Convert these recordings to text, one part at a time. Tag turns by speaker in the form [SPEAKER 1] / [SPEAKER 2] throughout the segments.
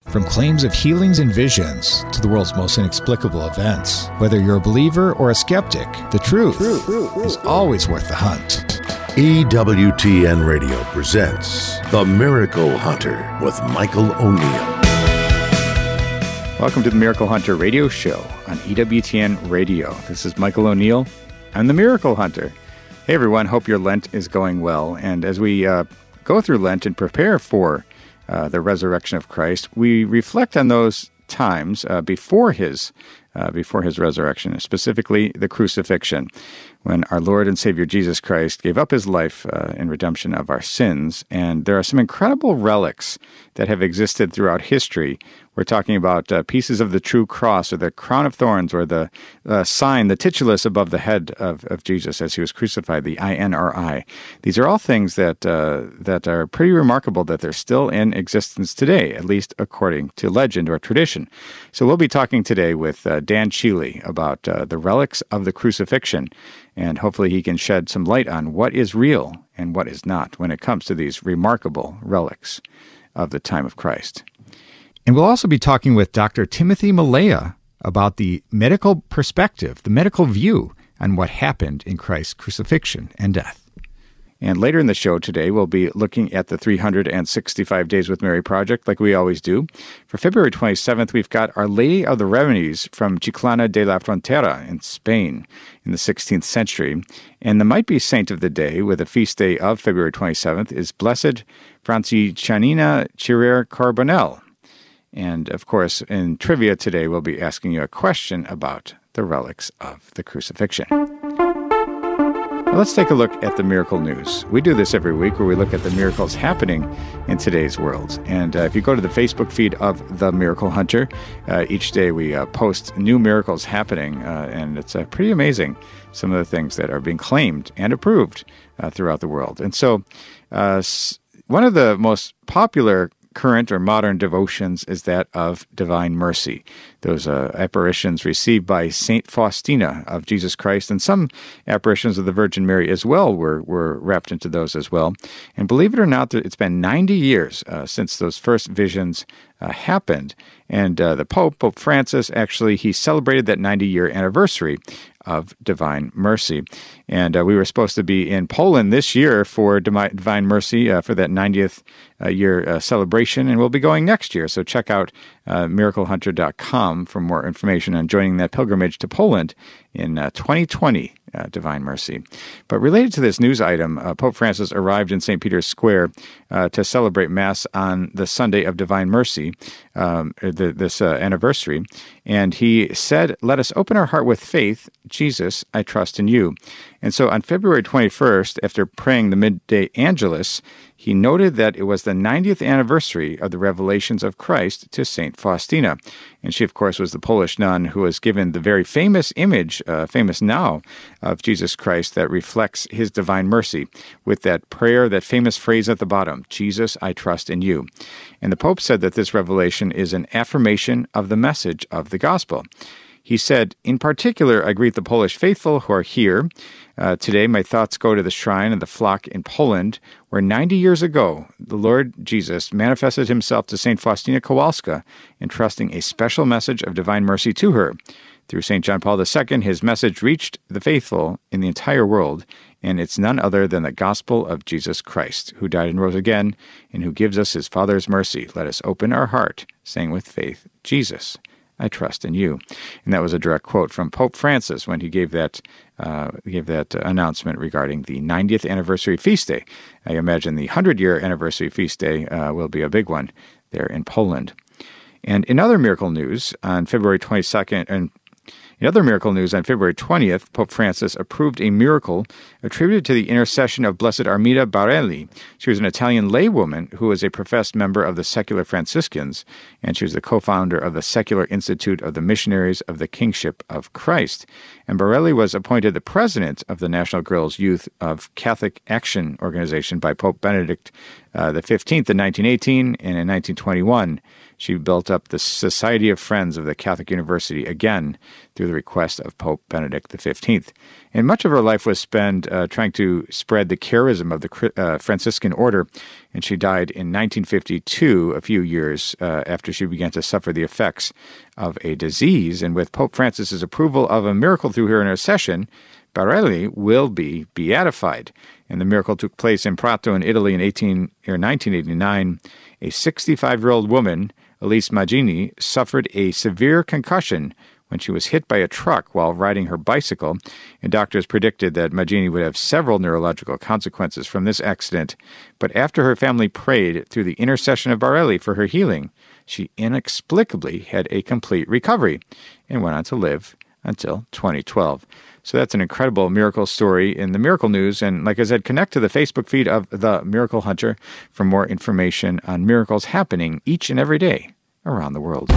[SPEAKER 1] From claims of healings and visions to the world's most inexplicable events, whether you're a believer or a skeptic, the truth is always worth the hunt.
[SPEAKER 2] EWTN Radio presents The Miracle Hunter with Michael O'Neill.
[SPEAKER 3] Welcome to the Miracle Hunter radio show on EWTN Radio. This is Michael O'Neill. I'm the Miracle Hunter. Hey everyone, hope your Lent is going well. And as we go through Lent and prepare for the resurrection of Christ, we reflect on those times before his resurrection, specifically the crucifixion, when our Lord and Savior Jesus Christ gave up his life in redemption of our sins. And there are some incredible relics that have existed throughout history. We're talking about pieces of the true cross, or the crown of thorns, or the sign, the titulus above the head of Jesus as he was crucified, the INRI. These are all things that are pretty remarkable that they're still in existence today, at least according to legend or tradition. So we'll be talking today with Dan Sheely about the relics of the crucifixion, and hopefully he can shed some light on what is real and what is not when it comes to these remarkable relics of the time of Christ. And we'll also be talking with Dr. Timothy Malaya about the medical perspective, the medical view on what happened in Christ's crucifixion and death. And later in the show today, we'll be looking at the 365 Days with Mary project, like we always do. For February 27th, we've got Our Lady of the Remedies from Chiclana de la Frontera in Spain in the 16th century. And the might-be saint of the day, with a feast day of February 27th, is Blessed Francischanina Chirer Carbonell. And, of course, in trivia today, we'll be asking you a question about the relics of the crucifixion. Now, let's take a look at the miracle news. We do this every week, where we look at the miracles happening in today's world. And if you go to the Facebook feed of The Miracle Hunter, each day we post new miracles happening, and it's pretty amazing, some of the things that are being claimed and approved throughout the world. And so one of the most popular current or modern devotions is that of Divine Mercy. Those apparitions received by Saint Faustina of Jesus Christ, and some apparitions of the Virgin Mary as well were wrapped into those as well. And believe it or not, it's been 90 years since those first visions happened. And the Pope Francis, actually, he celebrated that 90-year anniversary of Divine Mercy. And we were supposed to be in Poland this year for Divine Mercy for that 90th year celebration, and we'll be going next year. So check out miraclehunter.com for more information on joining that pilgrimage to Poland in 2020, Divine Mercy. But related to this news item, Pope Francis arrived in St. Peter's Square to celebrate Mass on the Sunday of Divine Mercy, this anniversary, and he said, "Let us open our heart with faith. Jesus, I trust in you." And so on February 21st, after praying the midday Angelus, he noted that it was the 90th anniversary of the revelations of Christ to St. Faustina. And she, of course, was the Polish nun who was given the very famous image, famous now, of Jesus Christ that reflects his divine mercy with that prayer, that famous phrase at the bottom, "Jesus, I trust in you." And the Pope said that this revelation is an affirmation of the message of the gospel. He said, "In particular, I greet the Polish faithful who are here. Today, my thoughts go to the shrine of the flock in Poland, where 90 years ago, the Lord Jesus manifested himself to St. Faustina Kowalska, entrusting a special message of divine mercy to her. Through St. John Paul II, his message reached the faithful in the entire world, and it's none other than the gospel of Jesus Christ, who died and rose again, and who gives us his Father's mercy. Let us open our heart, saying with faith, Jesus, I trust in you." And that was a direct quote from Pope Francis when he gave that announcement regarding the 90th anniversary feast day. I imagine the 100-year anniversary feast day will be a big one there in Poland. And in other miracle news, on February 22nd, and in other miracle news, on February 20th, Pope Francis approved a miracle attributed to the intercession of Blessed Armida Barelli. She was an Italian laywoman who was a professed member of the Secular Franciscans, and she was the co-founder of the Secular Institute of the Missionaries of the Kingship of Christ. And Barelli was appointed the president of the National Girls Youth of Catholic Action Organization by Pope Benedict XV in 1918, and in 1921, she built up the Society of Friends of the Catholic University, again, through the request of Pope Benedict XV. And much of her life was spent trying to spread the charism of the Franciscan order, and she died in 1952, a few years after she began to suffer the effects of a disease. And with Pope Francis's approval of a miracle through her intercession, Barelli will be beatified. And the miracle took place in Prato in Italy in 1989. A 65-year-old woman, Elise Maggini, suffered a severe concussion when she was hit by a truck while riding her bicycle, and doctors predicted that Maggini would have several neurological consequences from this accident. But after her family prayed through the intercession of Barelli for her healing, she inexplicably had a complete recovery and went on to live until 2012. So that's an incredible miracle story in the Miracle News. And like I said, connect to the Facebook feed of The Miracle Hunter for more information on miracles happening each and every day around the world.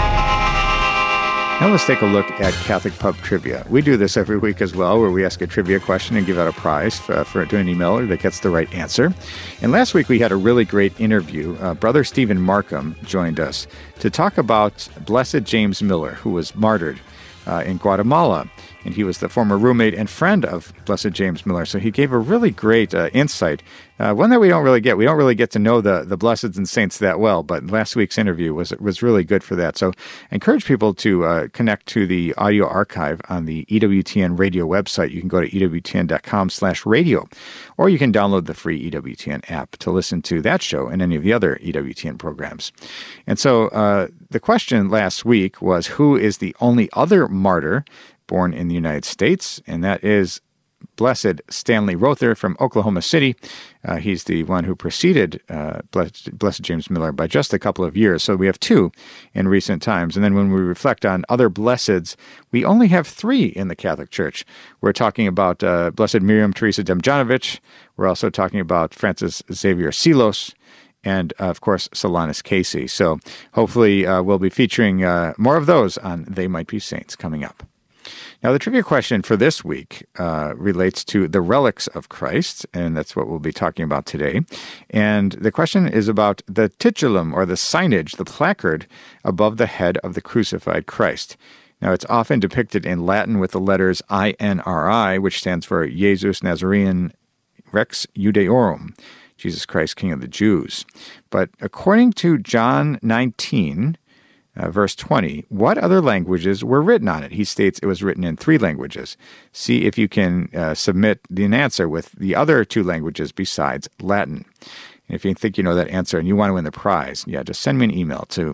[SPEAKER 3] Now let's take a look at Catholic Pub Trivia. We do this every week as well, where we ask a trivia question and give out a prize to an emailer that gets the right answer. And last week we had a really great interview. Brother Stephen Markham joined us to talk about Blessed James Miller, who was martyred in Guatemala. And he was the former roommate and friend of Blessed James Miller. So he gave a really great insight, one that we don't really get. We don't really get to know the blesseds and saints that well, but last week's interview was really good for that. So I encourage people to connect to the audio archive on the EWTN radio website. You can go to EWTN.com/radio, or you can download the free EWTN app to listen to that show and any of the other EWTN programs. And so the question last week was, who is the only other martyr born in the United States? And that is Blessed Stanley Rother from Oklahoma City. He's the one who preceded Blessed James Miller by just a couple of years. So we have two in recent times. And then when we reflect on other blesseds, we only have three in the Catholic Church. We're talking about Blessed Miriam Teresa Demjanovic. We're also talking about Francis Xavier Silos, and, of course, Solanus Casey. So hopefully we'll be featuring more of those on They Might Be Saints coming up. Now, the trivia question for this week relates to the relics of Christ, and that's what we'll be talking about today. And the question is about the titulum, or the signage, the placard above the head of the crucified Christ. Now, it's often depicted in Latin with the letters INRI, which stands for Jesus Nazarean Rex Judaeorum, Jesus Christ, King of the Jews. But according to John 19, verse 20, what other languages were written on it? He states it was written in 3 languages. See if you can submit an answer with the other 2 languages besides Latin. And if you think you know that answer and you want to win the prize, just send me an email to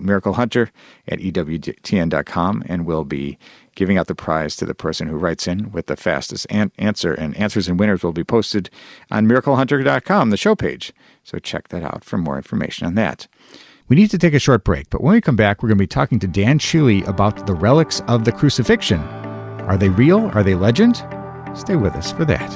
[SPEAKER 3] miraclehunter@ewtn.com, and we'll be giving out the prize to the person who writes in with the fastest answer. And answers and winners will be posted on miraclehunter.com, the show page. So check that out for more information on that. We need to take a short break, but when we come back, we're going to be talking to Dan Sheely about the relics of the crucifixion. Are they real? Are they legend? Stay with us for that.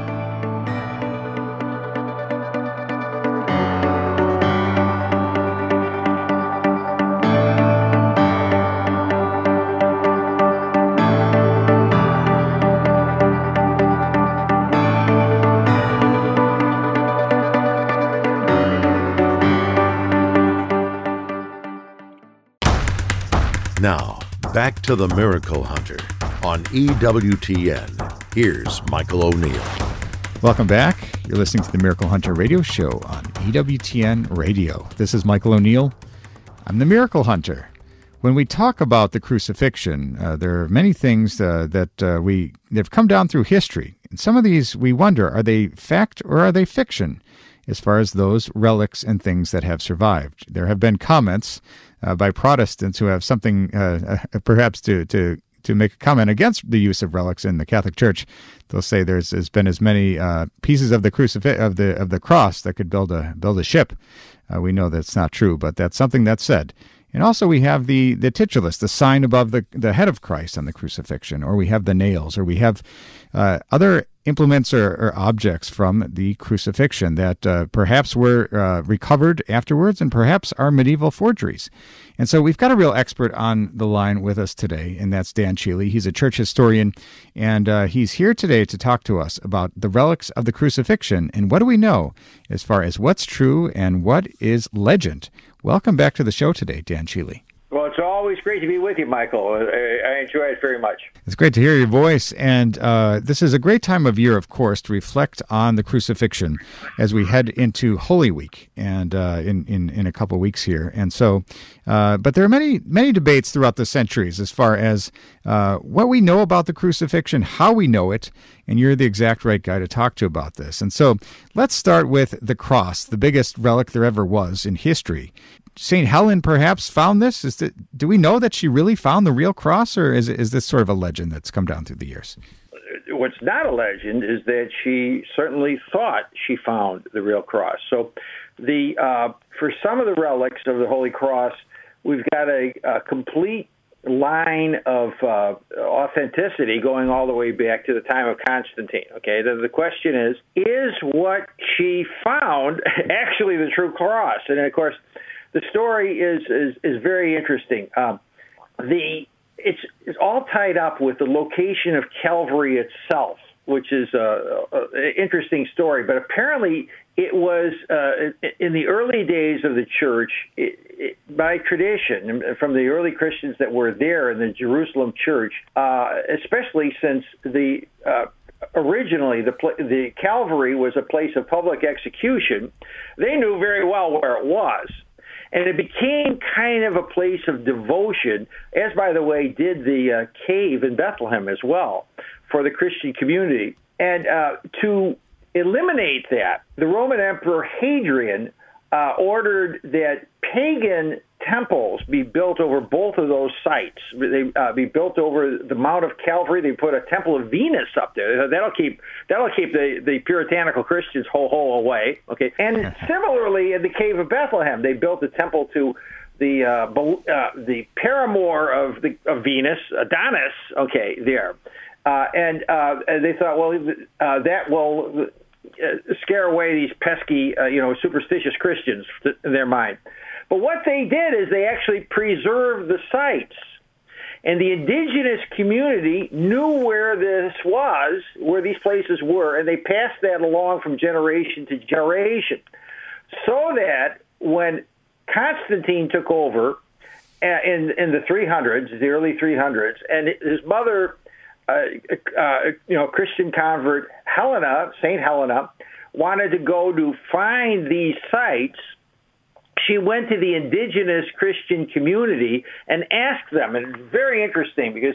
[SPEAKER 2] Now, back to the Miracle Hunter on EWTN. Here's Michael O'Neill.
[SPEAKER 1] Welcome back. You're listening to the Miracle Hunter radio show on EWTN Radio. This is Michael O'Neill. I'm the Miracle Hunter. When we talk about the crucifixion, there are many things that have come down through history. And some of these we wonder, are they fact or are they fiction as far as those relics and things that have survived? There have been comments by Protestants who have something perhaps to make a comment against the use of relics in the Catholic Church. They'll say there's been as many pieces of the of the cross that could build a ship. We know that's not true, but that's something that's said. And also we have the titulus, the sign above the head of Christ on the crucifixion, or we have the nails, or we have other implements or objects from the crucifixion that perhaps were recovered afterwards and perhaps are medieval forgeries. And so we've got a real expert on the line with us today, and that's Dan Sheely. He's a church historian, and he's here today to talk to us about the relics of the crucifixion and what do we know as far as what's true and what is legend. Welcome back to the show today, Dan Sheely.
[SPEAKER 4] Well, it's always great to be with you, Michael. I enjoy it very much.
[SPEAKER 1] It's great to hear your voice, and this is a great time of year, of course, to reflect on the crucifixion as we head into Holy Week, and in a couple of weeks here. And so, but there are many debates throughout the centuries as far as what we know about the crucifixion, how we know it, and you're the exact right guy to talk to about this. And so, let's start with the cross, the biggest relic there ever was in history. St. Helen perhaps found this? Do we know that she really found the real cross, or is this sort of a legend that's come down through the years?
[SPEAKER 4] What's not a legend is that she certainly thought she found the real cross. So for some of the relics of the Holy Cross, we've got a complete line of authenticity going all the way back to the time of Constantine. Okay, the question is what she found actually the true cross? And of course, the story is very interesting. It's all tied up with the location of Calvary itself, which is an interesting story. But apparently, it was in the early days of the church, by tradition, from the early Christians that were there in the Jerusalem church, especially since originally the Calvary was a place of public execution. They knew very well where it was. And it became kind of a place of devotion, as, by the way, did the cave in Bethlehem as well, for the Christian community. And to eliminate that, the Roman Emperor Hadrian ordered that pagan temples be built over both of those sites. They be built over the Mount of Calvary. They put a temple of Venus up there. That'll keep the puritanical Christians whole away. Okay, and similarly in the Cave of Bethlehem, they built a temple to the paramour of Venus, Adonis. Okay, there, and they thought, well, that will scare away these pesky, superstitious Christians in their mind. But what they did is they actually preserved the sites. And the indigenous community knew where this was, where these places were, and they passed that along from generation to generation. So that when Constantine took over in the 300s, the early 300s, and his mother, Christian convert Helena, St. Helena, wanted to go to find these sites, she went to the indigenous Christian community and asked them. And it's very interesting because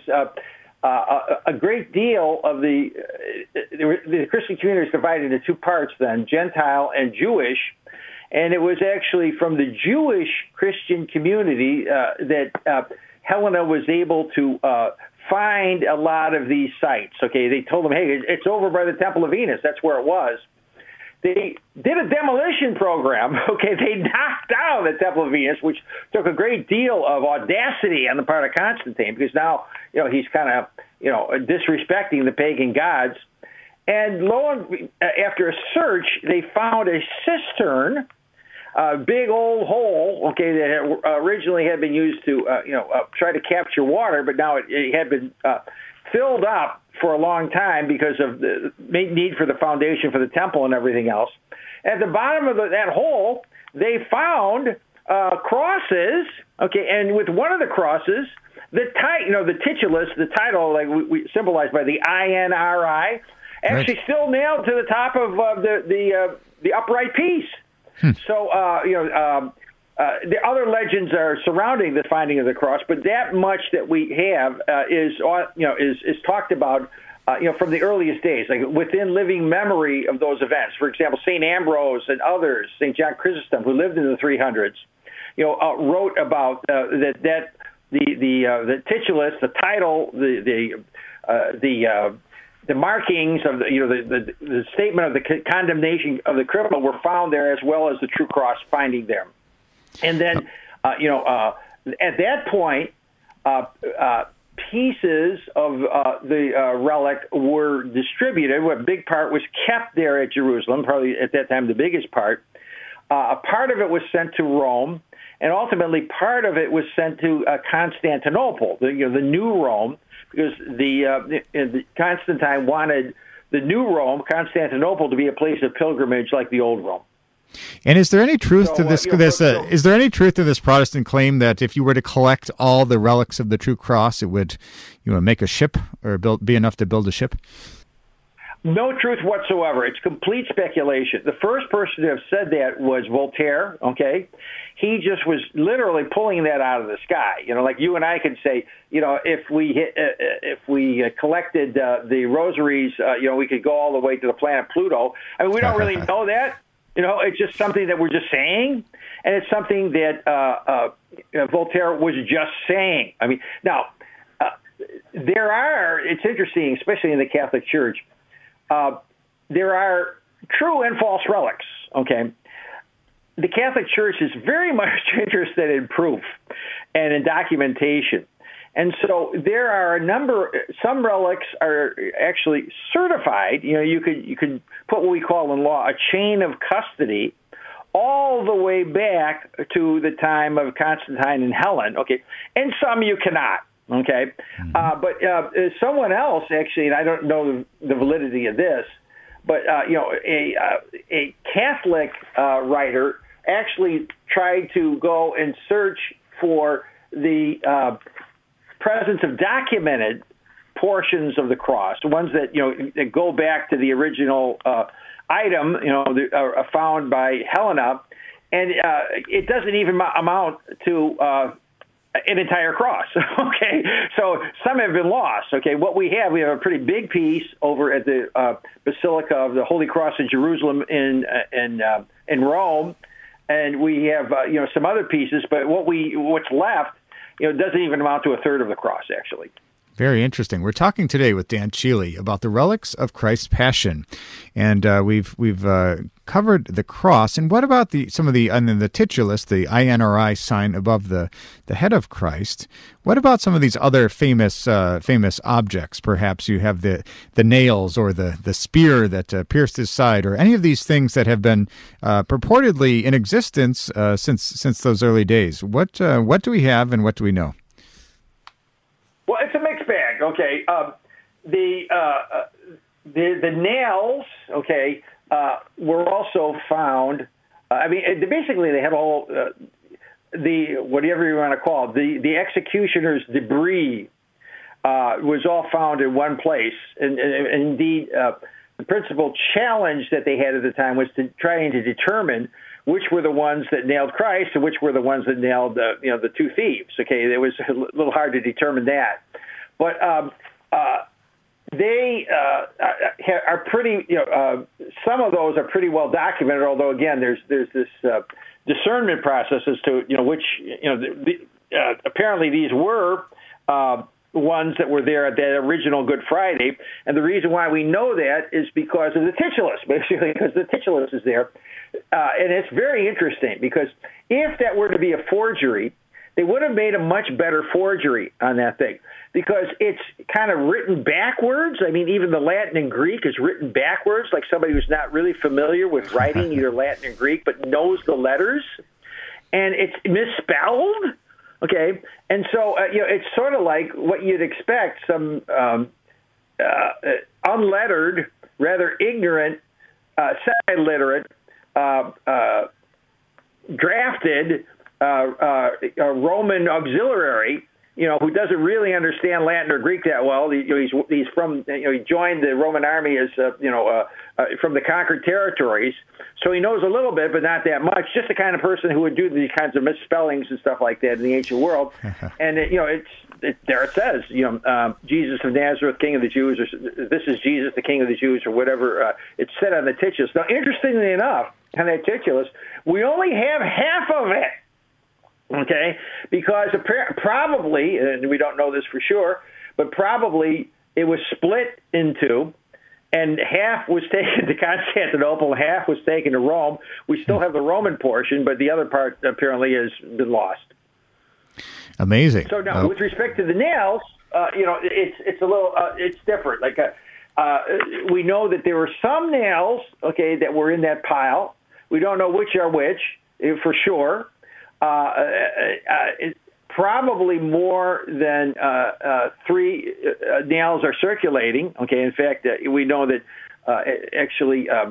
[SPEAKER 4] a great deal of the Christian community is divided into two parts then, Gentile and Jewish. And it was actually from the Jewish Christian community that Helena was able to find a lot of these sites. Okay, they told them, hey, it's over by the Temple of Venus. That's where it was. They did a demolition program. Okay, they knocked down the Temple of Venus, which took a great deal of audacity on the part of Constantine, because now he's kind of disrespecting the pagan gods. And after a search, they found a cistern, a big old hole. Okay, that originally had been used to try to capture water, but now it had been filled up for a long time because of the need for the foundation for the temple and everything else. At the bottom of that hole, they found crosses. Okay, and with one of the crosses, the titulus, the title, like we symbolized by the INRI, actually still nailed to the top of the upright piece. So the other legends are surrounding the finding of the cross, but that much that we have is talked about from the earliest days, like within living memory of those events. For example, St. Ambrose and others, St. John Chrysostom, who lived in the 300s, wrote about the titulus, the title, the markings of the statement of the condemnation of the criminal were found there, as well as the true cross finding there. And then, at that point, pieces of the relic were distributed. A big part was kept there at Jerusalem, probably at that time the biggest part. A part of it was sent to Rome, and ultimately part of it was sent to Constantinople, the new Rome, because the Constantine wanted the new Rome, Constantinople, to be a place of pilgrimage like the old Rome.
[SPEAKER 1] And is there any truth to this? Is there any truth to this Protestant claim that if you were to collect all the relics of the true cross, it would, make a ship or be enough to build a ship?
[SPEAKER 4] No truth whatsoever. It's complete speculation. The first person to have said that was Voltaire, okay? He just was literally pulling that out of the sky. Like you and I could say, if we collected the rosaries, we could go all the way to the planet Pluto. I mean, we don't really know that. It's just something that we're just saying, and it's something that Voltaire was just saying. I mean, now, it's interesting, especially in the Catholic Church, there are true and false relics, okay? The Catholic Church is very much interested in proof and in documentation. And so there are some relics are actually certified. You could put what we call in law a chain of custody all the way back to the time of Constantine and Helen, okay? And some you cannot. Okay, but someone else actually, and I don't know the validity of this, but a Catholic writer actually tried to go and search for the presence of documented portions of the cross, the ones that that go back to the original item, are found by Helena, and it doesn't even amount to an entire cross. Okay, so some have been lost. Okay, what we have a pretty big piece over at the Basilica of the Holy Cross in Jerusalem in Rome, and we have some other pieces. But what's left, doesn't even amount to a third of the cross actually.
[SPEAKER 1] Very interesting. We're talking today with Dan Sheely about the relics of Christ's Passion, and we've covered the cross. And what about some of the titulus, the INRI sign above the head of Christ? What about some of these other famous objects? Perhaps you have the nails or the spear that pierced his side, or any of these things that have been purportedly in existence since those early days. What do we have, and what do we know?
[SPEAKER 4] Well, it's a mixed bag. Okay, the nails, okay, were also found. Basically they had all the whatever you want to call it, the executioner's debris was all found in one place, and indeed the principal challenge that they had at the time was trying to determine which were the ones that nailed Christ and which were the ones that nailed the two thieves. Okay, it was a little hard to determine that, but they are pretty. Some of those are pretty well documented. Although again, there's this discernment process as to which apparently these were ones that were there at that original Good Friday, and the reason why we know that is because of the titulus, basically because the titulus is there. And it's very interesting because if that were to be a forgery, they would have made a much better forgery on that thing because it's kind of written backwards. I mean, even the Latin and Greek is written backwards, like somebody who's not really familiar with writing either Latin or Greek but knows the letters, and it's misspelled. Okay, and so it's sort of like what you'd expect some unlettered, rather ignorant, semi-literate, drafted Roman auxiliary, who doesn't really understand Latin or Greek that well. He's from, he joined the Roman army as, from the conquered territories. So he knows a little bit, but not that much. Just the kind of person who would do these kinds of misspellings and stuff like that in the ancient world. And, there it says, Jesus of Nazareth, King of the Jews, or this is Jesus, the King of the Jews, or whatever. It's said on the titulus. Now, interestingly enough, on that titulus, we only have half of it. Okay, because probably, and we don't know this for sure, but probably it was split in two, and half was taken to Constantinople, half was taken to Rome. We still have the Roman portion, but the other part apparently has been lost.
[SPEAKER 1] Amazing.
[SPEAKER 4] So now, with respect to the nails, it's a little, it's different. Like we know that there were some nails, okay, that were in that pile. We don't know which are which for sure. Probably more than 3 nails are circulating. Okay, in fact, we know that actually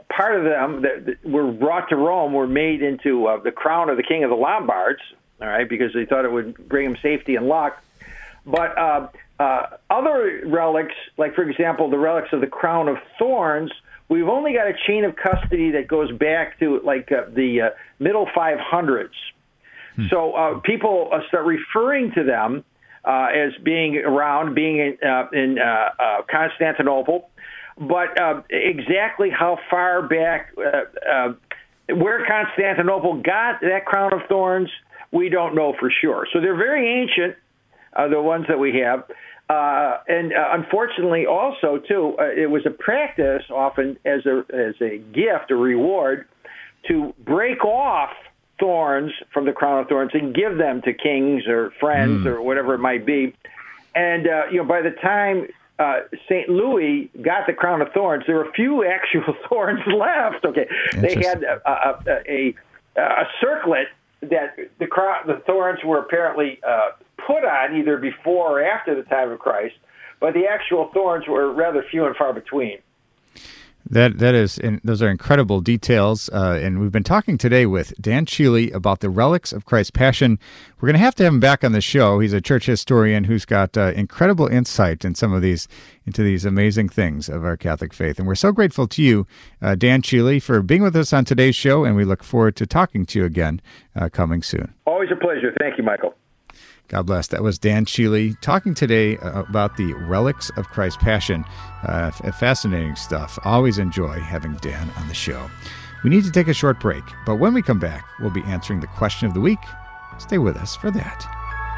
[SPEAKER 4] part of them that were brought to Rome were made into the crown of the king of the Lombards, all right, because they thought it would bring him safety and luck. But other relics, like, for example, the relics of the crown of thorns, we've only got a chain of custody that goes back to, like, the middle 500s. So people start referring to them as being around, being in Constantinople. But exactly how far back, where Constantinople got that crown of thorns, we don't know for sure. So they're very ancient, the ones that we have. And unfortunately also, too, it was a practice often as a gift, a reward, to break off thorns from the crown of thorns and give them to kings or friends or whatever it might be. And, by the time St. Louis got the crown of thorns, there were few actual thorns left. Okay, they had a circlet that the thorns were apparently put on either before or after the time of Christ, but the actual thorns were rather few and far between.
[SPEAKER 1] That is, and those are incredible details. And we've been talking today with Dan Sheely about the relics of Christ's Passion. We're going to have him back on the show. He's a church historian who's got incredible insight in into these amazing things of our Catholic faith. And we're so grateful to you, Dan Sheely, for being with us on today's show. And we look forward to talking to you again coming soon.
[SPEAKER 4] Always a pleasure. Thank you, Michael.
[SPEAKER 1] God bless. That was Dan Sheely talking today about the relics of Christ's Passion. Fascinating stuff. Always enjoy having Dan on the show. We need to take a short break, but when we come back, we'll be answering the question of the week. Stay with us for that.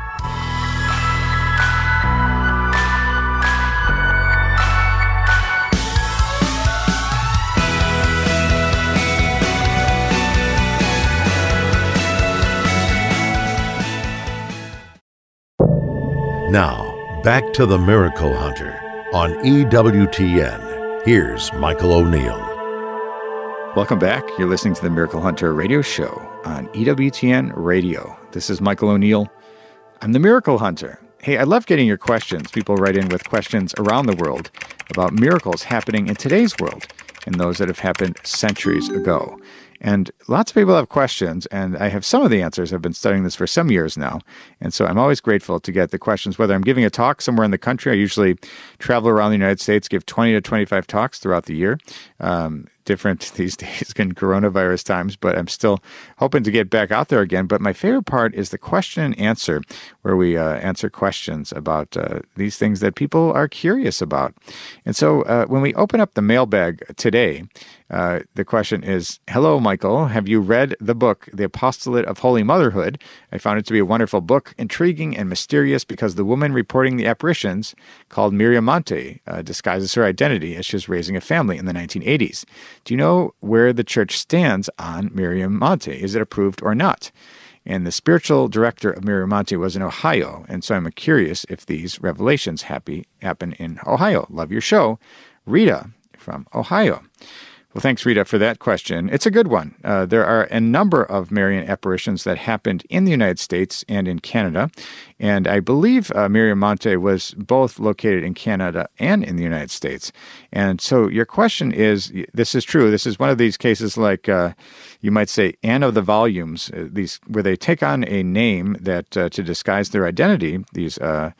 [SPEAKER 2] Now, back to the Miracle Hunter on EWTN. Here's Michael O'Neill.
[SPEAKER 1] Welcome back. You're listening to the Miracle Hunter radio show on EWTN Radio. This is Michael O'Neill. I'm the Miracle Hunter. Hey, I love getting your questions. People write in with questions around the world about miracles happening in today's world and those that have happened centuries ago. And lots of people have questions, and I have some of the answers. I've been studying this for some years now, and so I'm always grateful to get the questions. Whether I'm giving a talk somewhere in the country, I usually travel around the United States, give 20 to 25 talks throughout the year. Different these days in coronavirus times, but I'm still hoping to get back out there again. But my favorite part is the question and answer, where we answer questions about these things that people are curious about. And so when we open up the mailbag today, the question is, hello, Michael. Have you read the book, The Apostolate of Holy Motherhood? I found it to be a wonderful book, intriguing and mysterious because the woman reporting the apparitions, called Miriam Monte, disguises her identity as she's raising a family in the 1980s. Do you know where the church stands on Miriam Monte? Is it approved or not? And the spiritual director of Miriam Monte was in Ohio, and so I'm curious if these revelations happen in Ohio. Love your show. Rita from Ohio. Well, thanks, Rita, for that question. It's a good one. There are a number of Marian apparitions that happened in the United States and in Canada, and I believe Miriam Monte was both located in Canada and in the United States. And so your question is, this is true. This is one of these cases like, you might say, Anne of the Volumes, these where they take on a name that to disguise their identity, these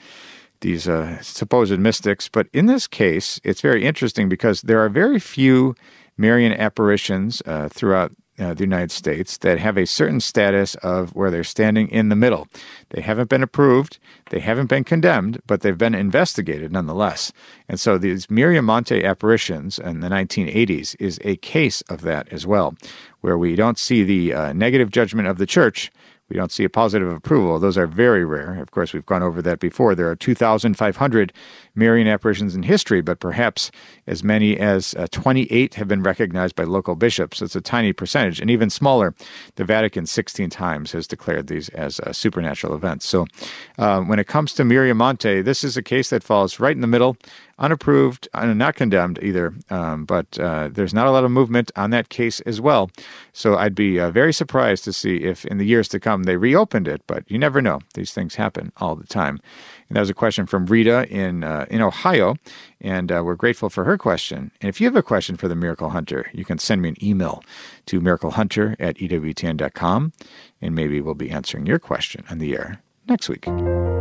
[SPEAKER 1] supposed mystics. But in this case, it's very interesting because there are very few Marian apparitions throughout the United States that have a certain status of where they're standing in the middle. They haven't been approved, they haven't been condemned, but they've been investigated nonetheless. And so these Miriam Monte apparitions in the 1980s is a case of that as well, where we don't see the negative judgment of the church. We don't see a positive approval. Those are very rare. Of course, we've gone over that before. There are 2,500 Marian apparitions in history, but perhaps as many as 28 have been recognized by local bishops. It's a tiny percentage. And even smaller, the Vatican 16 times has declared these as supernatural events. So when it comes to Miriam Monte, this is a case that falls right in the middle
[SPEAKER 3] unapproved, not condemned either, but there's not a lot of movement on that case as well. So I'd be very surprised to see if in the years to come they reopened it, but you never know. These things happen all the time. And that was a question from Rita in Ohio, and we're grateful for her question. And if you have a question for the Miracle Hunter, you can send me an email to miraclehunter@ewtn.com, and maybe we'll be answering your question on the air next week.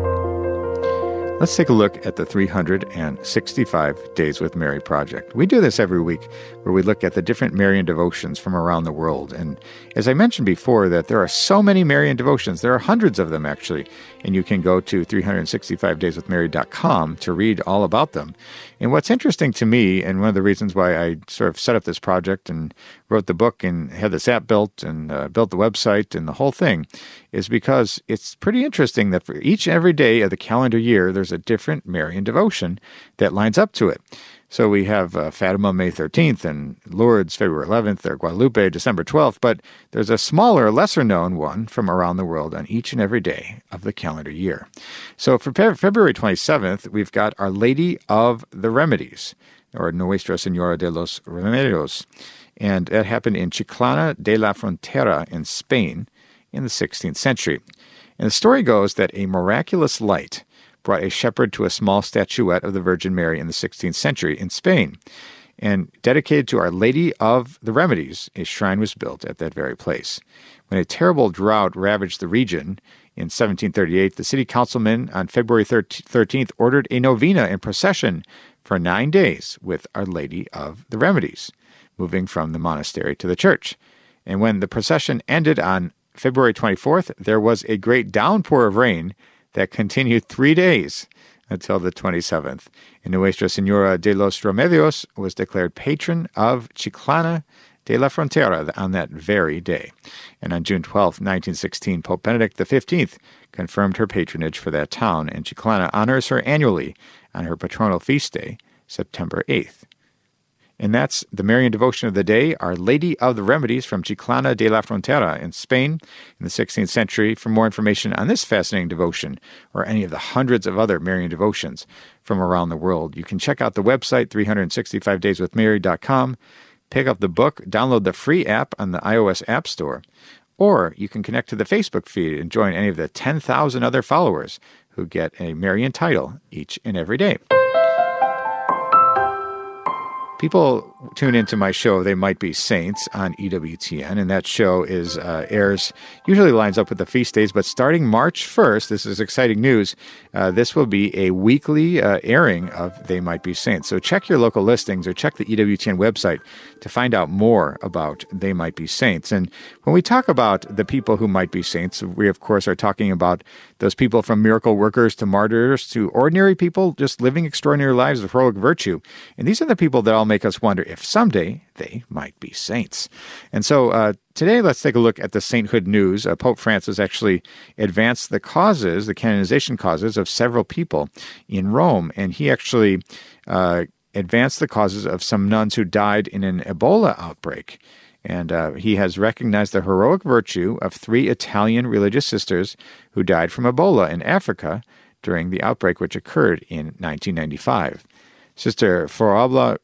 [SPEAKER 3] Let's take a look at the 365 Days with Mary project. We do this every week where we look at the different Marian devotions from around the world. And as I mentioned before, that there are so many Marian devotions. There are hundreds of them, actually. And you can go to 365dayswithmary.com to read all about them. And what's interesting to me, and one of the reasons why I sort of set up this project and wrote the book and had this app built and built the website and the whole thing, is because it's pretty interesting that for each and every day of the calendar year, there's a different Marian devotion that lines up to it. So we have Fatima, May 13th, and Lourdes, February 11th, or Guadalupe, December 12th, but there's a smaller, lesser-known one from around the world on each and every day of the calendar year. So for February 27th, we've got Our Lady of the Remedies, or Nuestra Señora de los Remedios, and that happened in Chiclana de la Frontera in Spain in the 16th century. And the story goes that a miraculous light brought a shepherd to a small statuette of the Virgin Mary in the 16th century in Spain. And dedicated to Our Lady of the Remedies, a shrine was built at that very place. When a terrible drought ravaged the region in 1738, the city councilman on February 13th ordered a novena and procession for 9 days with Our Lady of the Remedies, moving from the monastery to the church. And when the procession ended on February 24th, there was a great downpour of rain that continued 3 days until the 27th. And Nuestra Señora de los Remedios was declared patron of Chiclana de la Frontera on that very day. And on June 12, 1916, Pope Benedict XV confirmed her patronage for that town, and Chiclana honors her annually on her patronal feast day, September 8th. And that's the Marian devotion of the day, Our Lady of the Remedies from Chiclana de la Frontera in Spain in the 16th century. For more information on this fascinating devotion or any of the hundreds of other Marian devotions from around the world, you can check out the website, 365dayswithmary.com, pick up the book, download the free app on the iOS App Store, or you can connect to the Facebook feed and join any of the 10,000 other followers who get a Marian title each and every day. People tune into my show, They Might Be Saints, on EWTN, and that show usually lines up with the feast days, but starting March 1st, this is exciting news, this will be a weekly airing of They Might Be Saints. So check your local listings or check the EWTN website to find out more about They Might Be Saints. And when we talk about the people who might be saints, we, of course, are talking about those people from miracle workers to martyrs to ordinary people just living extraordinary lives of heroic virtue. And these are the people that all make us wonder if someday they might be saints. And so today, let's take a look at the sainthood news. Pope Francis actually advanced the canonization causes of several people in Rome. And he actually advanced the causes of some nuns who died in an Ebola outbreak. And he has recognized the heroic virtue of 3 Italian religious sisters who died from Ebola in Africa during the outbreak, which occurred in 1995. Sister Floralba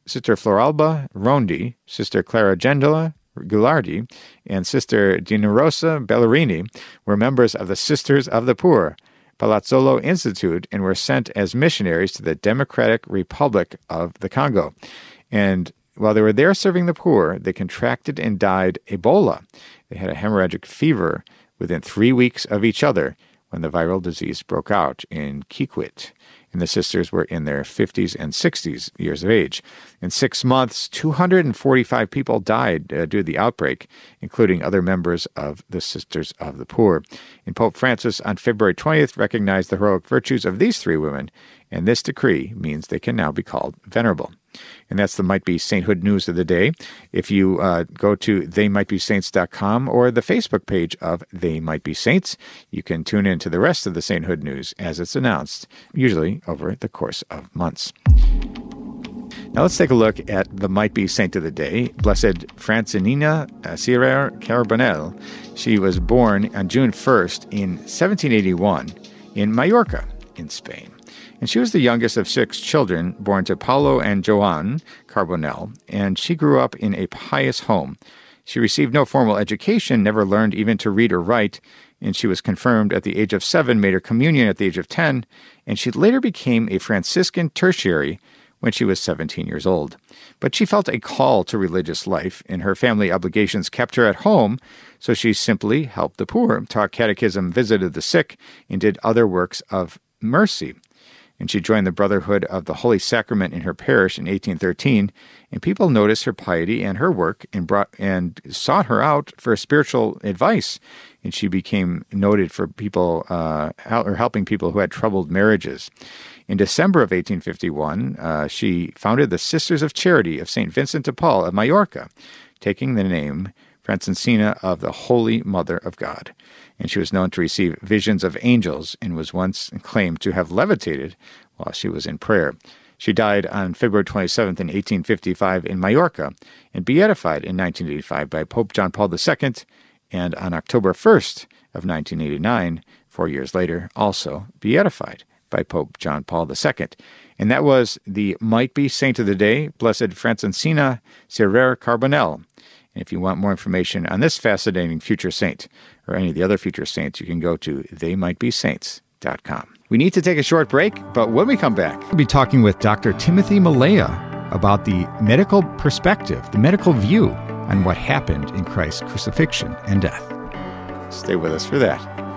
[SPEAKER 3] Rondi, Sister Clara Gendola Gulardi, and Sister Dinerosa Bellerini were members of the Sisters of the Poor, Palazzolo Institute, and were sent as missionaries to the Democratic Republic of the Congo. And while they were there serving the poor, they contracted and died Ebola. They had a hemorrhagic fever within 3 weeks of each other when the viral disease broke out in Kikwit. And the sisters were in their 50s and 60s years of age. In 6 months, 245 people died due to the outbreak, including other members of the Sisters of the Poor. And Pope Francis, on February 20th, recognized the heroic virtues of these 3 women, and this decree means they can now be called venerable. And that's the Might Be Sainthood news of the day. If you go to theymightbesaints.com or the Facebook page of They Might Be Saints, you can tune in to the rest of the sainthood news as it's announced, usually over the course of months. Now let's take a look at the Might Be Saint of the day, Blessed Francinina Cirer Carbonell. She was born on June 1st in 1781 in Mallorca, in Spain.
[SPEAKER 1] And she was the youngest of 6 children born to Paolo and Joan Carbonell, and she grew up in a pious home. She received no formal education, never learned even to read or write, and she was confirmed at the age of 7, made her communion at the age of 10, and she later became a Franciscan tertiary when she was 17 years old. But she felt a call to religious life, and her family obligations kept her at home, so she simply helped the poor, taught catechism, visited the sick, and did other works of mercy. And she joined the Brotherhood of the Holy Sacrament in her parish in 1813, and people noticed her piety and her work and sought her out for spiritual advice. And she became noted for people helping people who had troubled marriages. In December of 1851, she founded the Sisters of Charity of St. Vincent de Paul of Majorca, taking the name Franciscana of the Holy Mother of God. And she was known to receive visions of angels and was once claimed to have levitated while she was in prayer. She died on February 27th in 1855 in Majorca and beatified in 1985 by Pope John Paul II, and on October 1st of 1989, 4 years later, also beatified by Pope John Paul II. And that was the might-be saint of the day, Blessed Franciscana Serrer Carbonell. And if you want more information on this fascinating future saint or any of the other future saints, you can go to theymightbesaints.com. We need to take a short break, but when we come back, we'll be talking with Dr. Timothy Malaya about the medical perspective, the medical view on what happened in Christ's crucifixion and death. Stay with us for that.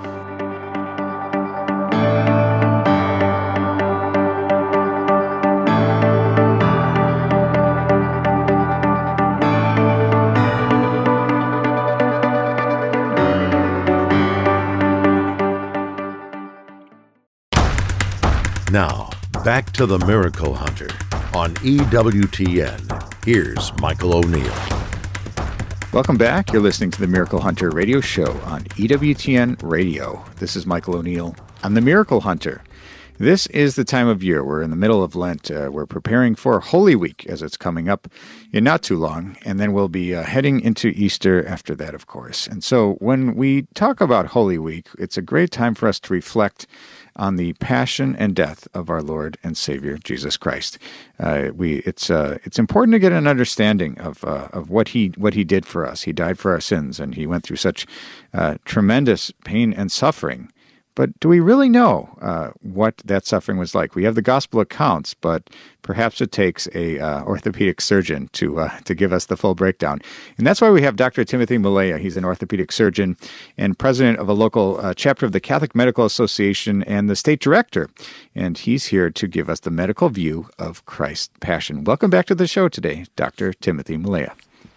[SPEAKER 2] Now, back to the Miracle Hunter on EWTN. Here's Michael O'Neill.
[SPEAKER 1] Welcome back. You're listening to the Miracle Hunter radio show on EWTN Radio. This is Michael O'Neill. I'm the Miracle Hunter. This is the time of year. We're in the middle of Lent. We're preparing for Holy Week as it's coming up in not too long, and then we'll be heading into Easter after that, of course. And so when we talk about Holy Week, it's a great time for us to reflect on the passion and death of our Lord and Savior Jesus Christ. It's important to get an understanding of what he did for us. He died for our sins, and he went through such tremendous pain and suffering. But do we really know what that suffering was like? We have the gospel accounts, but perhaps it takes a orthopedic surgeon to give us the full breakdown. And that's why we have Dr. Timothy Malaya. He's an orthopedic surgeon and president of a local chapter of the Catholic Medical Association and the state director. And he's here to give us the medical view of Christ's passion. Welcome back to the show today, Dr. Timothy Malaya.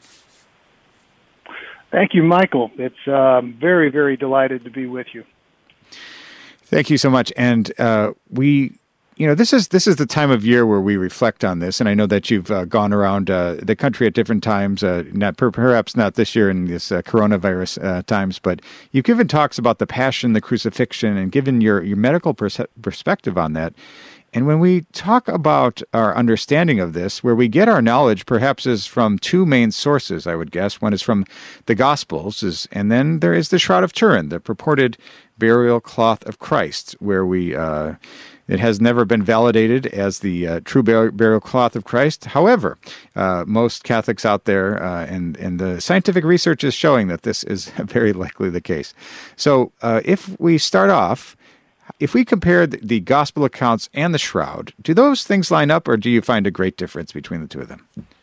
[SPEAKER 5] Thank you, Michael. It's very, very delighted to be with you.
[SPEAKER 1] Thank you so much. And this is the time of year where we reflect on this. And I know that you've gone around the country at different times, perhaps not this year in this coronavirus times, but you've given talks about the passion, the crucifixion, and given your medical perspective on that. And when we talk about our understanding of this, where we get our knowledge perhaps is from two main sources, I would guess. One is from the Gospels, and then there is the Shroud of Turin, the purported burial cloth of Christ, where it has never been validated as the true burial cloth of Christ. However, most Catholics out there and the scientific research is showing that this is very likely the case. So if we start off, if we compare the gospel accounts and the shroud, do those things line up, or do you find a great difference between the two of them?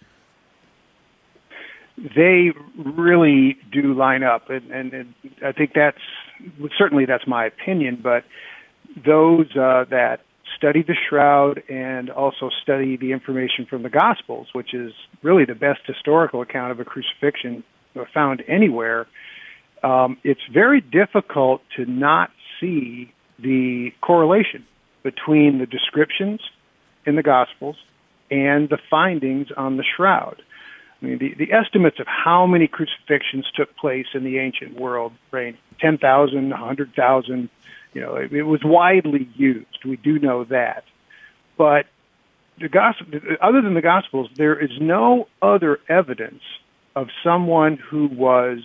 [SPEAKER 5] They really do line up, and I think that's my opinion, but those that study the shroud and also study the information from the Gospels, which is really the best historical account of a crucifixion found anywhere, it's very difficult to not see the correlation between the descriptions in the Gospels and the findings on the shroud. I mean, the estimates of how many crucifixions took place in the ancient world range 10,000, 100,000. It was widely used. We do know that. But other than the Gospels, there is no other evidence of someone who was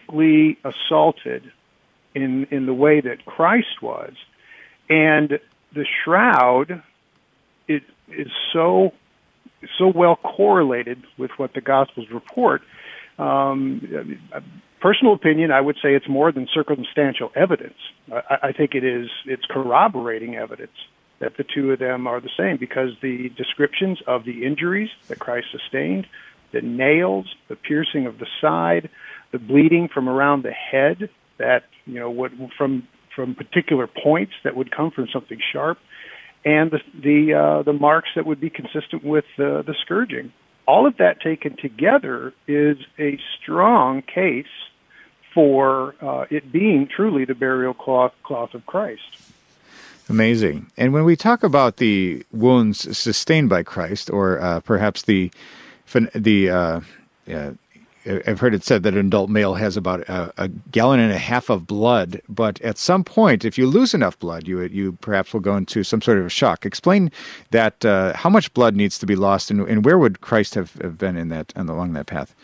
[SPEAKER 5] physically assaulted in the way that Christ was, and the shroud is so well correlated with what the Gospels report. Personal opinion, I would say it's more than circumstantial evidence. I think it's corroborating evidence that the two of them are the same, because the descriptions of the injuries that Christ sustained, the nails, the piercing of the side, the bleeding from around the head, that from particular points that would come from something sharp, and the marks that would be consistent with the scourging. All of that taken together is a strong case for it being truly the burial cloth of Christ.
[SPEAKER 1] Amazing. And when we talk about the wounds sustained by Christ, or perhaps I've heard it said that an adult male has about a gallon and a half of blood, but at some point, if you lose enough blood, you perhaps will go into some sort of a shock. Explain that, how much blood needs to be lost, and where would Christ have been along that path?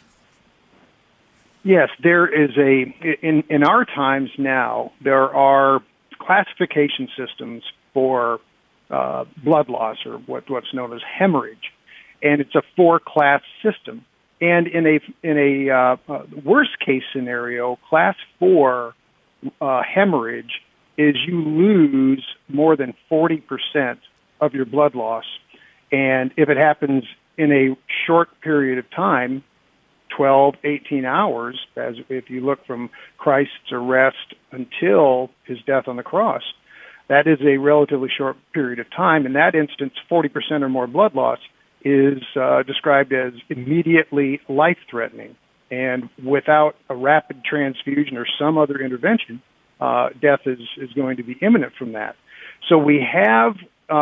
[SPEAKER 5] Yes, there is in our times now, there are classification systems for blood loss, or what's known as hemorrhage, and it's a 4-class system. And in a worst case scenario, class 4 hemorrhage is you lose more than 40% of your blood loss, and if it happens in a short period of time, 12, 18 hours, as if you look from Christ's arrest until his death on the cross, that is a relatively short period of time. In that instance, 40% or more blood loss is described as immediately life-threatening, and without a rapid transfusion or some other intervention, death is going to be imminent from that. So we have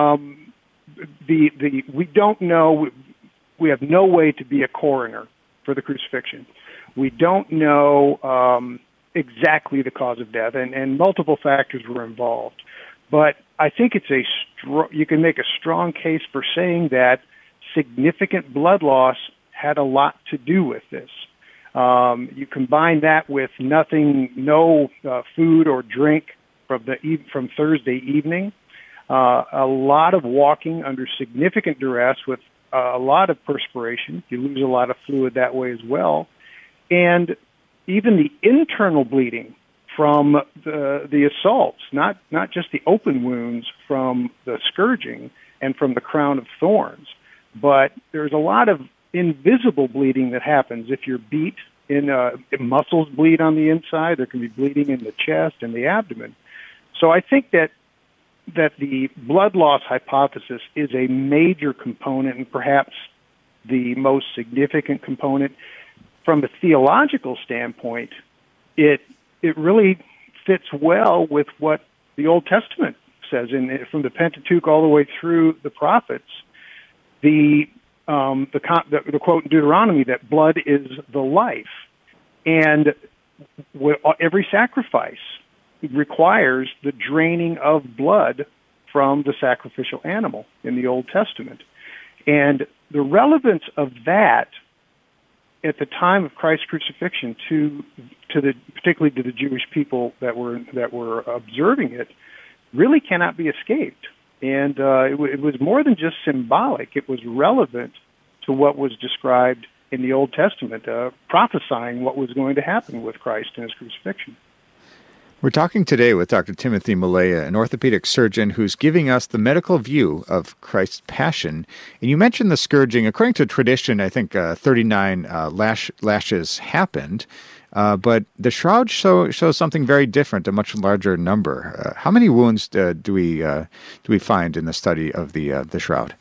[SPEAKER 5] we don't know, we have no way to be a coroner for the crucifixion. We don't know exactly the cause of death, and multiple factors were involved. But I think you can make a strong case for saying that significant blood loss had a lot to do with this. You combine that with no food or drink from Thursday evening, a lot of walking under significant duress with a lot of perspiration. You lose a lot of fluid that way as well. And even the internal bleeding from the assaults, not just the open wounds from the scourging and from the crown of thorns, but there's a lot of invisible bleeding that happens if you're beat. Muscles bleed on the inside. There can be bleeding in the chest and the abdomen. So I think that the blood loss hypothesis is a major component, and perhaps the most significant component. From a theological standpoint, it really fits well with what the Old Testament says, from the Pentateuch all the way through the prophets. The quote in Deuteronomy that blood is the life, and every sacrifice requires the draining of blood from the sacrificial animal in the Old Testament. And the relevance of that at the time of Christ's crucifixion particularly to the Jewish people that were observing it, really cannot be escaped. And it was more than just symbolic. It was relevant to what was described in the Old Testament, prophesying what was going to happen with Christ and his crucifixion.
[SPEAKER 1] We're talking today with Dr. Timothy Malaya, an orthopedic surgeon who's giving us the medical view of Christ's passion. And you mentioned the scourging. According to tradition, I think 39 lashes happened, but the shroud shows something very different, a much larger number. How many wounds do we find in the study of the shroud?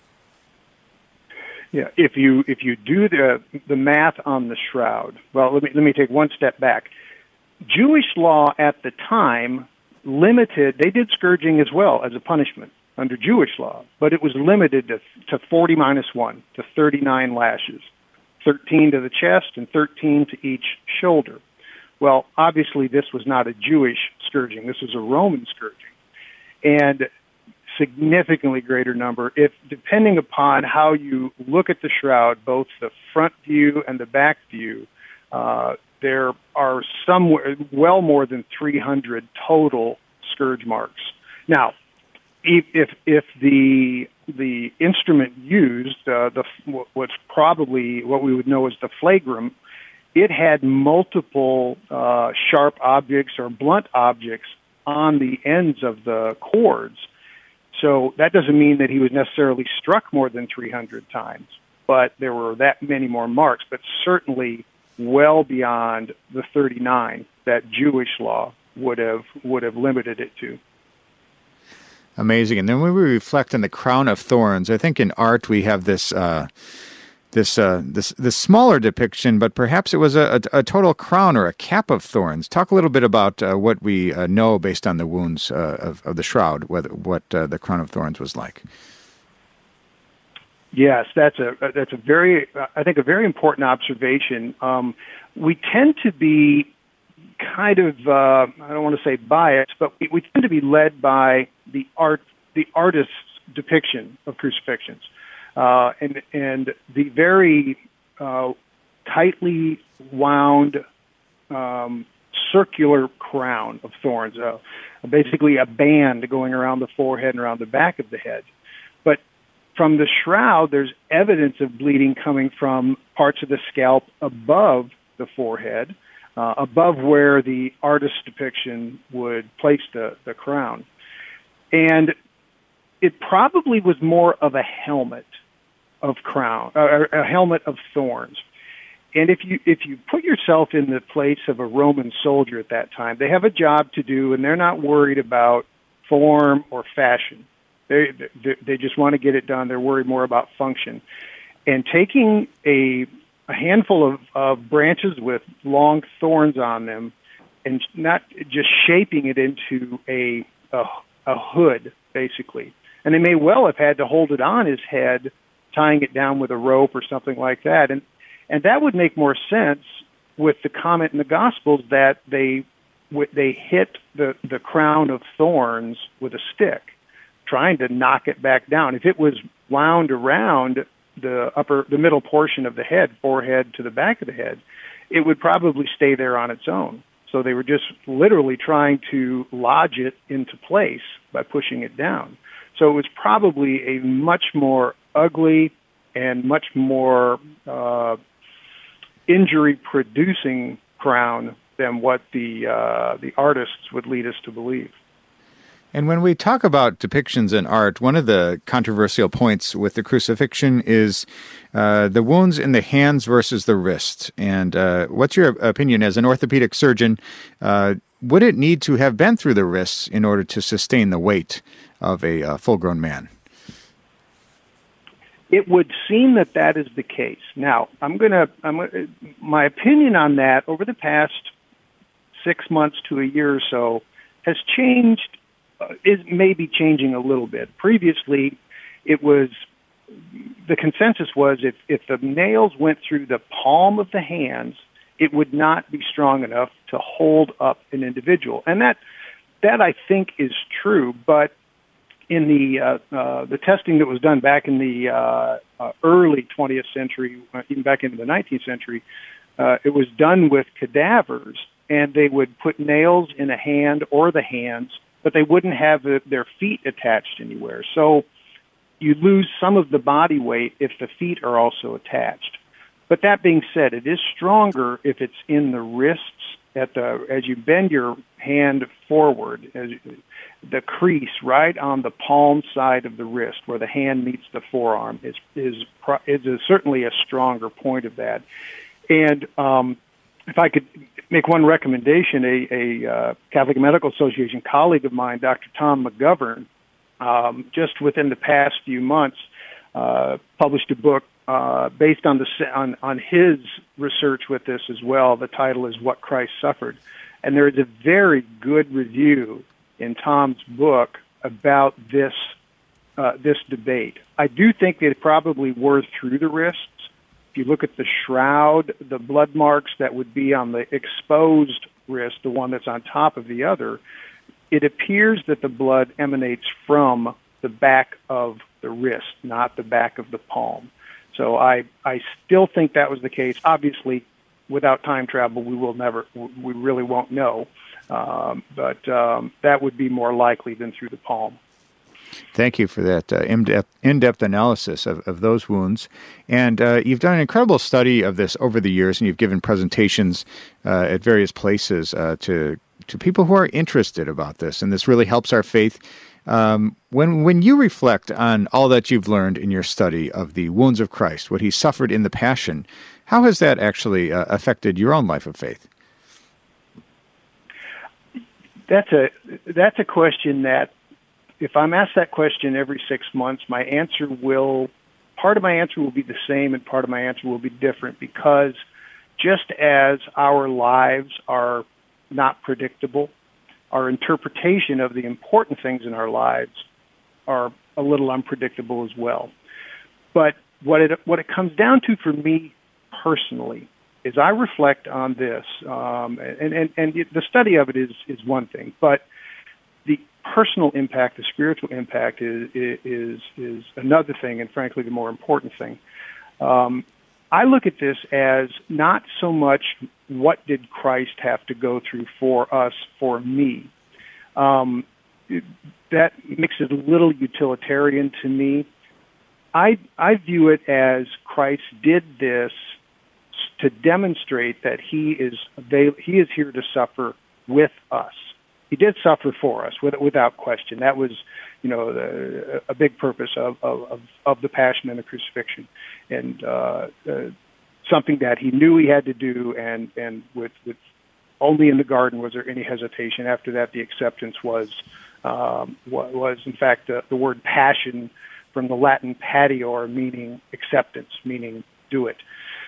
[SPEAKER 5] Yeah, if you do the math on the shroud, well, let me take one step back. Jewish law at the time they did scourging as well as a punishment under Jewish law, but it was limited to 40 minus 1, to 39 lashes, 13 to the chest and 13 to each shoulder. Well, obviously this was not a Jewish scourging. This was a Roman scourging. And significantly greater number, depending upon how you look at the shroud, both the front view and the back view, there are somewhere well more than 300 total scourge marks. Now, if the instrument used, what's probably what we would know as the flagrum, it had multiple sharp objects or blunt objects on the ends of the cords. So that doesn't mean that he was necessarily struck more than 300 times, but there were that many more marks, but certainly well beyond the 39 that Jewish law would have limited it to.
[SPEAKER 1] Amazing. And then when we reflect on the crown of thorns, I think in art we have this smaller depiction, but perhaps it was a total crown or a cap of thorns. Talk a little bit about what we know based on the wounds of the shroud, what the crown of thorns was like.
[SPEAKER 5] Yes, that's a very, I think, a very important observation. We tend to be kind of, I don't want to say biased, but we tend to be led by the artist's depiction of crucifixions. And the very tightly wound circular crown of thorns, basically a band going around the forehead and around the back of the head. But from the shroud, there's evidence of bleeding coming from parts of the scalp above the forehead, above where the artist's depiction would place the crown. And it probably was more of a helmet of crown, a helmet of thorns. And if you put yourself in the place of a Roman soldier at that time, they have a job to do, and they're not worried about form or fashion. They just want to get it done. They're worried more about function. And taking a handful of branches with long thorns on them, and not just shaping it into a hood, basically. And they may well have had to hold it on his head, tying it down with a rope or something like that. And that would make more sense with the comment in the Gospels that they hit the crown of thorns with a stick, trying to knock it back down. If it was wound around the middle portion of the head, forehead to the back of the head, it would probably stay there on its own. So they were just literally trying to lodge it into place by pushing it down. So it was probably a much more ugly and much more injury-producing crown than what the artists would lead us to believe.
[SPEAKER 1] And when we talk about depictions in art, one of the controversial points with the crucifixion is the wounds in the hands versus the wrist. And what's your opinion as an orthopedic surgeon? Would it need to have been through the wrists in order to sustain the weight of a full-grown man?
[SPEAKER 5] It would seem that is the case. Now, my opinion on that over the past 6 months to a year or so has changed. Is maybe changing a little bit. Previously, the consensus was if the nails went through the palm of the hands, it would not be strong enough to hold up an individual, and that I think is true. But in the testing that was done back in the early 20th century, even back into the 19th century, it was done with cadavers, and they would put nails in a hand or the hands, but they wouldn't have their feet attached anywhere. So you lose some of the body weight if the feet are also attached. But that being said, it is stronger if it's in the wrists as you bend your hand forward, the crease right on the palm side of the wrist where the hand meets the forearm is certainly a stronger point of that. And if I could make one recommendation, a Catholic Medical Association colleague of mine, Dr. Tom McGovern, just within the past few months, published a book based on his research with this as well. The title is What Christ Suffered. And there is a very good review in Tom's book about this debate. I do think that it probably were through the wrists. If you look at the shroud, the blood marks that would be on the exposed wrist, the one that's on top of the other, it appears that the blood emanates from the back of the wrist, not the back of the palm. So I still think that was the case. Obviously, without time travel, we really won't know. But that would be more likely than through the palm.
[SPEAKER 1] Thank you for that in-depth analysis of those wounds. And you've done an incredible study of this over the years, and you've given presentations at various places to people who are interested about this. And this really helps our faith. When you reflect on all that you've learned in your study of the wounds of Christ, what he suffered in the Passion, how has that actually affected your own life of faith?
[SPEAKER 5] That's a question that, if I'm asked that question every 6 months, part of my answer will be the same and part of my answer will be different, because just as our lives are not predictable, our interpretation of the important things in our lives are a little unpredictable as well. But what it comes down to for me personally is I reflect on this, and the study of it is one thing, but the personal impact, the spiritual impact is another thing, and frankly, the more important thing. I look at this as not so much what did Christ have to go through for us, for me. That makes it a little utilitarian to me. I view it as Christ did this to demonstrate that he is here to suffer with us. He did suffer for us, without question. That was, a big purpose of the Passion and the Crucifixion, and something that he knew he had to do. And with only in the garden was there any hesitation. After that, the acceptance was in fact the word passion from the Latin patior, meaning acceptance, meaning do it.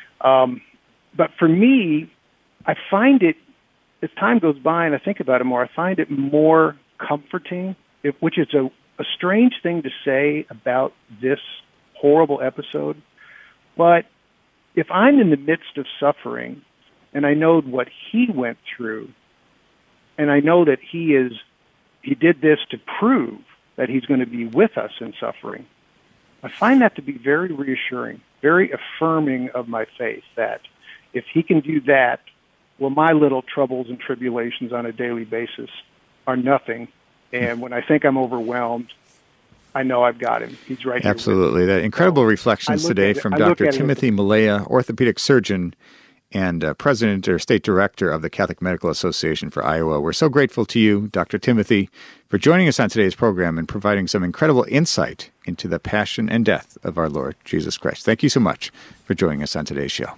[SPEAKER 5] But for me, I find it, as time goes by and I think about it more, I find it more comforting, which is a strange thing to say about this horrible episode. But if I'm in the midst of suffering and I know what he went through, and I know that he did this to prove that he's going to be with us in suffering, I find that to be very reassuring, very affirming of my faith, that if he can do that, well, my little troubles and tribulations on a daily basis are nothing. And when I think I'm overwhelmed, I know I've got him. He's right here.
[SPEAKER 1] Absolutely. That incredible reflections today from Dr. Timothy Malaya, orthopedic surgeon and president or state director of the Catholic Medical Association for Iowa. We're so grateful to you, Dr. Timothy, for joining us on today's program and providing some incredible insight into the passion and death of our Lord Jesus Christ. Thank you so much for joining us on today's show.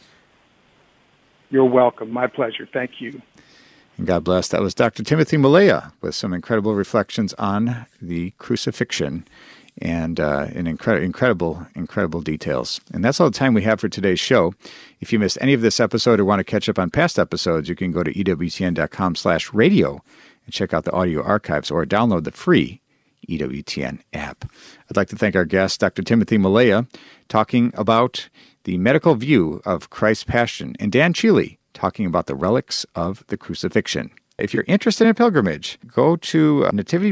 [SPEAKER 5] You're welcome. My pleasure. Thank you.
[SPEAKER 1] And God bless. That was Dr. Timothy Malaya with some incredible reflections on the crucifixion and in incredible details. And that's all the time we have for today's show. If you missed any of this episode or want to catch up on past episodes, you can go to EWTN.com/radio and check out the audio archives or download the free EWTN app. I'd like to thank our guest, Dr. Timothy Malaya, talking about the medical view of Christ's Passion, and Dan Cheely talking about the relics of the crucifixion. If you're interested in pilgrimage, go to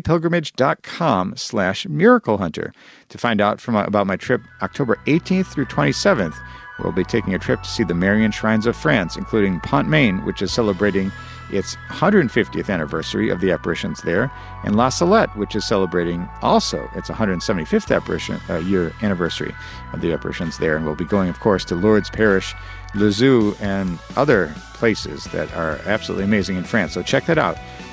[SPEAKER 1] nativitypilgrimage.com/miraclehunter to find out about my trip October 18th through 27th. We'll be taking a trip to see the Marian Shrines of France, including Pont Maine, which is celebrating its 150th anniversary of the apparitions there, and La Salette, which is celebrating also its 175th year anniversary of the apparitions there. And we'll be going, of course, to Lourdes Parish, Lisieux, and other places that are absolutely amazing in France. So check that out,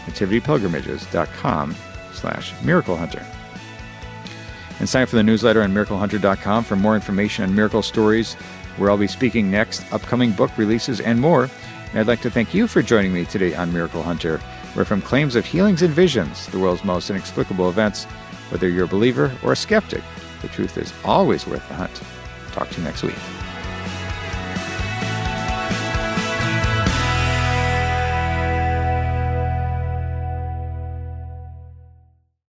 [SPEAKER 1] nativitypilgrimages.com/miraclehunter. And sign up for the newsletter on miraclehunter.com for more information on miracle stories, where I'll be speaking next, upcoming book releases, and more. And I'd like to thank you for joining me today on Miracle Hunter, where from claims of healings and visions, the world's most inexplicable events, whether you're a believer or a skeptic, the truth is always worth the hunt. Talk to you next week.